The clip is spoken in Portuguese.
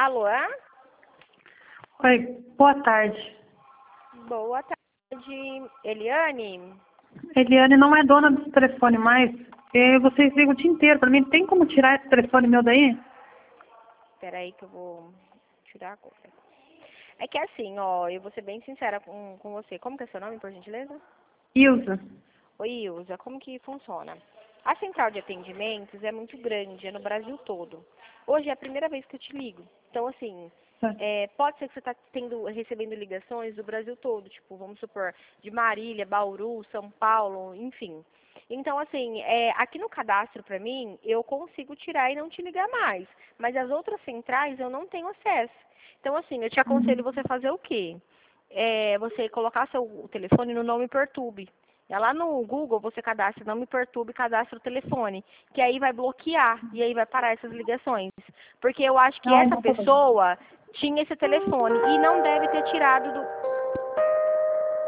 Alô? Oi, boa tarde. Boa tarde, Eliane. Eliane não é dona desse telefone mais. Vocês ligam o dia inteiro pra mim. Tem como tirar esse telefone meu daí? Espera aí que eu vou tirar agora. É que assim, ó, eu vou ser bem sincera com você. Como que é seu nome, por gentileza? Ilza. Oi, Ilza, como que funciona? A central de atendimentos é muito grande, é no Brasil todo. Hoje é a primeira vez que eu te ligo. Então, assim, pode ser que você está recebendo ligações do Brasil todo, tipo, vamos supor, de Marília, Bauru, São Paulo, enfim. Então, assim, aqui no cadastro, para mim, eu consigo tirar e não te ligar mais. Mas as outras centrais eu não tenho acesso. Então, assim, eu te aconselho você fazer o quê? Você colocar seu telefone no Não Me Perturbe. Lá no Google você cadastra Não Me Perturbe, cadastra o telefone, que aí vai bloquear e aí vai parar essas ligações. Porque eu acho que essa pessoa tinha esse telefone e não deve ter tirado do...